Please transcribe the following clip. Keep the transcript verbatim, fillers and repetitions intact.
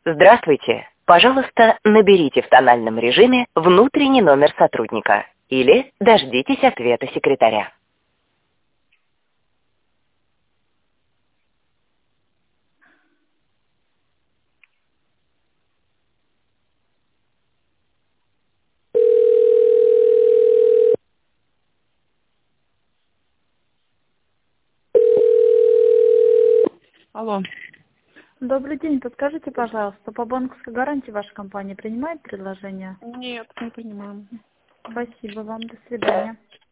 Здравствуйте. Пожалуйста, наберите в тональном режиме внутренний номер сотрудника или дождитесь ответа секретаря. Алло. Добрый день. Подскажите, пожалуйста, по банковской гарантии ваша компания принимает предложения? Нет, не понимаю. Спасибо вам. До свидания.